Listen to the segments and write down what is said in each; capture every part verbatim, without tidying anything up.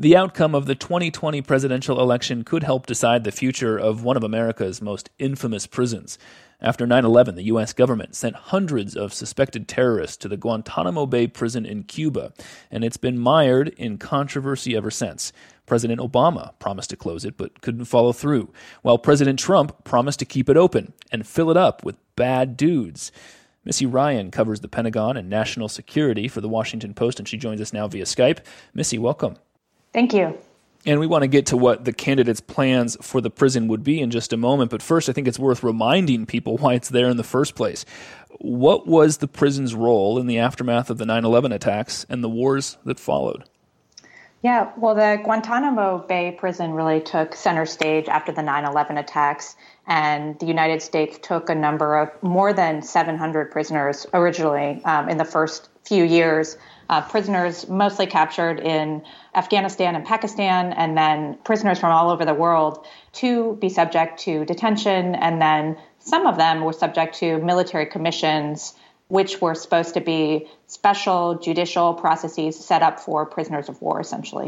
The outcome of the twenty twenty presidential election could help decide the future of one of America's most infamous prisons. After nine eleven, the U S government sent hundreds of suspected terrorists to the Guantanamo Bay prison in Cuba, and it's been mired in controversy ever since. President Obama promised to close it, but couldn't follow through, while President Trump promised to keep it open and fill it up with bad dudes. Missy Ryan covers the Pentagon and national security for The Washington Post, and she joins us now via Skype. Missy, welcome. Thank you. And we want to get to what the candidates' plans for the prison would be in just a moment. But first, I think it's worth reminding people why it's there in the first place. What was the prison's role in the aftermath of the nine eleven attacks and the wars that followed? Yeah, well, the Guantanamo Bay prison really took center stage after the nine eleven attacks. And the United States took a number of more than seven hundred prisoners originally um, in the first few years. Uh, prisoners mostly captured in Afghanistan and Pakistan, and then prisoners from all over the world to be subject to detention. And then some of them were subject to military commissions, which were supposed to be special judicial processes set up for prisoners of war, essentially.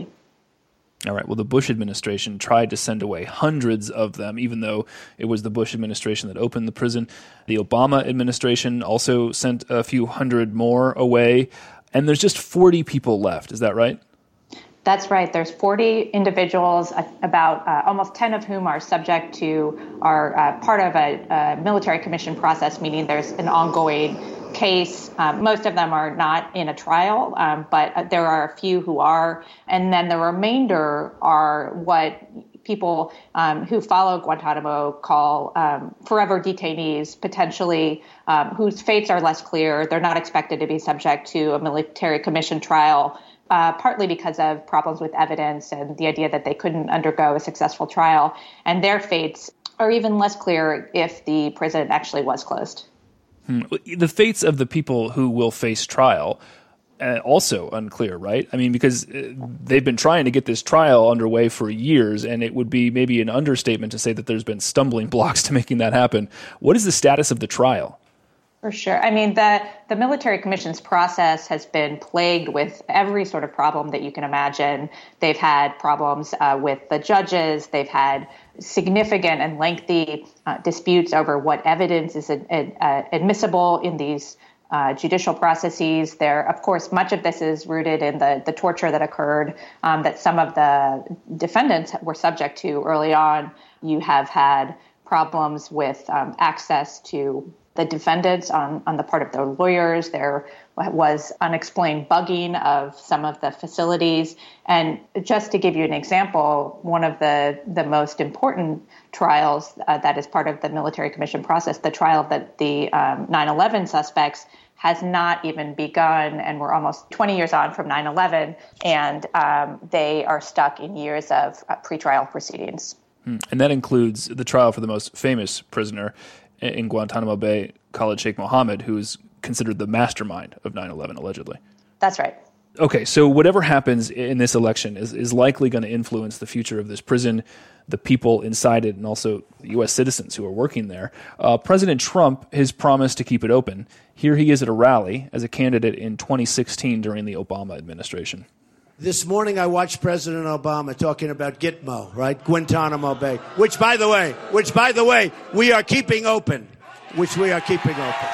All right. Well, the Bush administration tried to send away hundreds of them, even though it was the Bush administration that opened the prison. The Obama administration also sent a few hundred more away. And there's just forty people left. Is that right? That's right. There's forty individuals, about uh, almost ten of whom are subject to, are uh, part of a, a military commission process, meaning there's an ongoing case. Um, most of them are not in a trial, um, but there are a few who are. And then the remainder are what people um, who follow Guantanamo call um, forever detainees, potentially, um, whose fates are less clear. They're not expected to be subject to a military commission trial, uh, partly because of problems with evidence and the idea that they couldn't undergo a successful trial. And their fates are even less clear if the prison actually was closed. Hmm. The fates of the people who will face trial Uh, also unclear, right? I mean, because uh, they've been trying to get this trial underway for years, and it would be maybe an understatement to say that there's been stumbling blocks to making that happen. What is the status of the trial? For sure. I mean, the, the military commissions process has been plagued with every sort of problem that you can imagine. They've had problems uh, with the judges. They've had significant and lengthy uh, disputes over what evidence is ad- ad- uh, admissible in these Uh, judicial processes. There, of course, much of this is rooted in the, the torture that occurred, um, that some of the defendants were subject to early on. You have had problems with um, access to the defendants on, on the part of their lawyers. There was unexplained bugging of some of the facilities. And just to give you an example, one of the, the most important trials uh, that is part of the military commission process, the trial that the um, nine eleven suspects, has not even begun, and we're almost twenty years on from nine eleven, and um, they are stuck in years of uh, pretrial proceedings. Hmm. And that includes the trial for the most famous prisoner in Guantanamo Bay, Khalid Sheikh Mohammed, who is considered the mastermind of nine eleven, allegedly. That's right. Okay, so whatever happens in this election is, is likely going to influence the future of this prison, the people inside it, and also the U S citizens who are working there. Uh, President Trump has promised to keep it open. Here he is at a rally as a candidate in twenty sixteen during the Obama administration. This morning I watched President Obama talking about Gitmo, right? Guantanamo Bay, which, by the way, which, by the way, we are keeping open, which we are keeping open.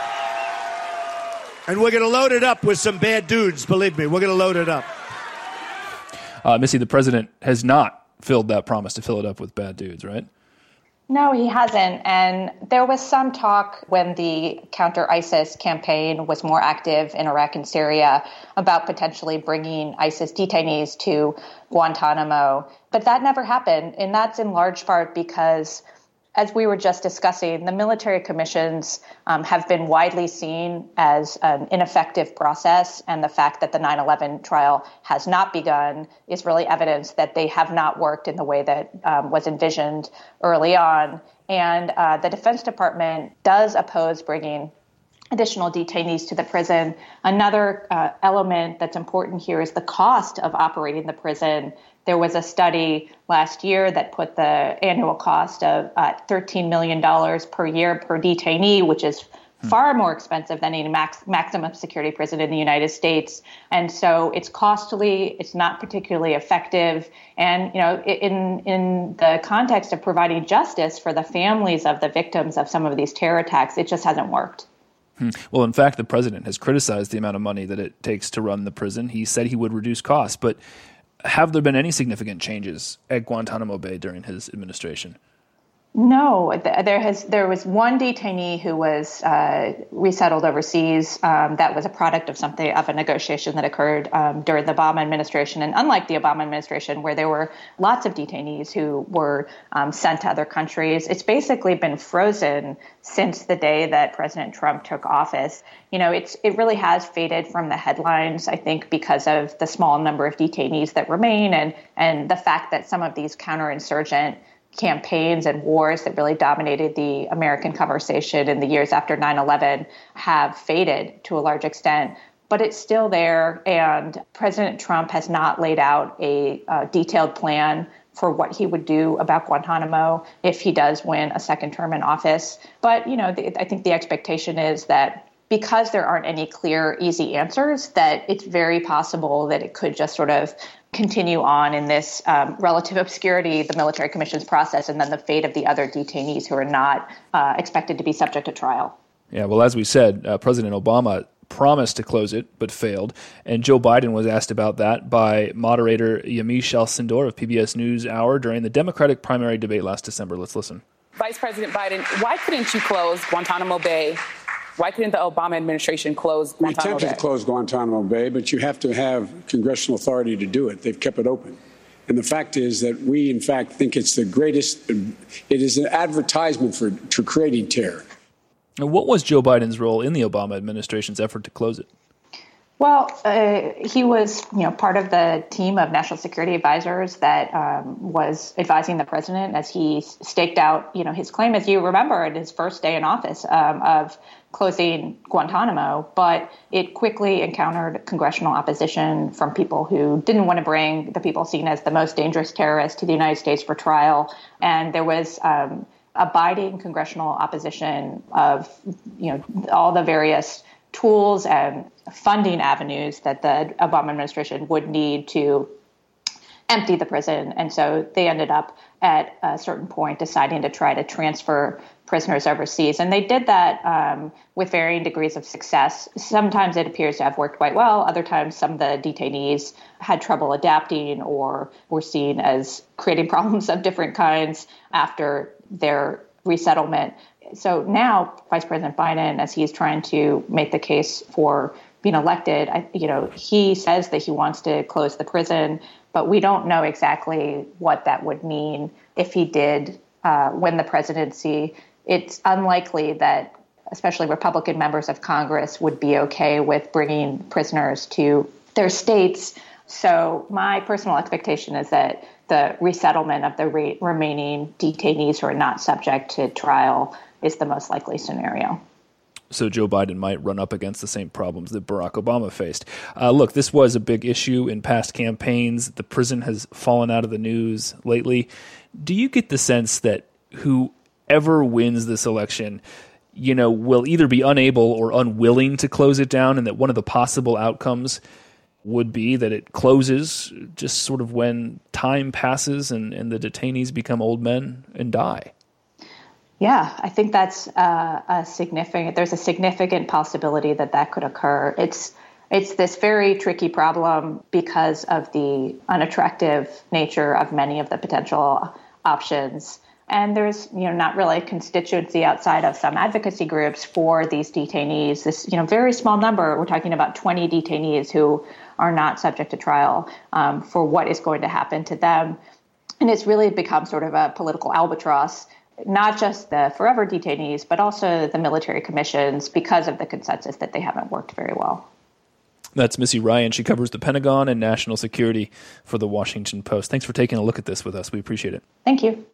And we're going to load it up with some bad dudes, believe me. We're going to load it up. Uh, Missy, the president has not filled that promise to fill it up with bad dudes, right? No, he hasn't. And there was some talk when the counter-ISIS campaign was more active in Iraq and Syria about potentially bringing ISIS detainees to Guantanamo. But that never happened. And that's in large part because, as we were just discussing, the military commissions um, have been widely seen as an ineffective process, and the fact that the nine eleven trial has not begun is really evidence that they have not worked in the way that um, was envisioned early on. And uh, the Defense Department does oppose bringing additional detainees to the prison. Another uh, element that's important here is the cost of operating the prison. There was a study last year that put the annual cost of uh, thirteen million dollars per year per detainee, which is far more expensive than any max, maximum security prison in the United States. And so it's costly, it's not particularly effective. And, you know, in in the context of providing justice for the families of the victims of some of these terror attacks, it just hasn't worked. Hmm. Well, in fact, the president has criticized the amount of money that it takes to run the prison. He said he would reduce costs, but have there been any significant changes at Guantanamo Bay during his administration? No, there has there was one detainee who was uh, resettled overseas. Um, that was a product of something of a negotiation that occurred um, during the Obama administration. And unlike the Obama administration, where there were lots of detainees who were um, sent to other countries, it's basically been frozen since the day that President Trump took office. You know, it's it really has faded from the headlines, I think, because of the small number of detainees that remain, and and the fact that some of these counterinsurgent campaigns and wars that really dominated the American conversation in the years after nine eleven have faded to a large extent. But it's still there, and President Trump has not laid out a uh, detailed plan for what he would do about Guantanamo if he does win a second term in office. But, you know, the, I think the expectation is that because there aren't any clear, easy answers, that it's very possible that it could just sort of continue on in this um, relative obscurity, the military commissions process, and then the fate of the other detainees who are not uh, expected to be subject to trial. Yeah, well, as we said, uh, President Obama promised to close it, but failed. And Joe Biden was asked about that by moderator Yamiche Alcindor of P B S NewsHour during the Democratic primary debate last December. Let's listen. Vice President Biden, why couldn't you close Guantanamo Bay? Why couldn't the Obama administration close Guantanamo Bay? We attempted to close Guantanamo Bay, but you have to have congressional authority to do it. They've kept it open. And the fact is that we, in fact, think it's the greatest, it is an advertisement for, for creating terror. And what was Joe Biden's role in the Obama administration's effort to close it? Well, uh, he was, you know, part of the team of national security advisors that um, was advising the president as he staked out, you know, his claim, as you remember, in his first day in office um, of closing Guantanamo. But it quickly encountered congressional opposition from people who didn't want to bring the people seen as the most dangerous terrorists to the United States for trial. And there was um, abiding congressional opposition of, you know, all the various tools and funding avenues that the Obama administration would need to empty the prison. And so they ended up at a certain point deciding to try to transfer prisoners overseas. And they did that um, with varying degrees of success. Sometimes it appears to have worked quite well. Other times some of the detainees had trouble adapting or were seen as creating problems of different kinds after their resettlement. So now Vice President Biden, as he's trying to make the case for being elected, I, you know, he says that he wants to close the prison, but we don't know exactly what that would mean if he did uh, win the presidency. It's unlikely that especially Republican members of Congress would be okay with bringing prisoners to their states. So my personal expectation is that the resettlement of the re- remaining detainees who are not subject to trial is the most likely scenario. So Joe Biden might run up against the same problems that Barack Obama faced. Uh, look, this was a big issue in past campaigns. The prison has fallen out of the news lately. Do you get the sense that whoever wins this election, you know, will either be unable or unwilling to close it down, and that one of the possible outcomes would be that it closes just sort of when time passes and, and the detainees become old men and die? Yeah, I think that's uh, a significant. There's a significant possibility that that could occur. It's it's this very tricky problem because of the unattractive nature of many of the potential options. And there's, you know, not really a constituency outside of some advocacy groups for these detainees. This, you know, very small number. We're talking about twenty detainees who are not subject to trial um, for what is going to happen to them. And it's really become sort of a political albatross. Not just the forever detainees, but also the military commissions, because of the consensus that they haven't worked very well. That's Missy Ryan. She covers the Pentagon and national security for the Washington Post. Thanks for taking a look at this with us. We appreciate it. Thank you.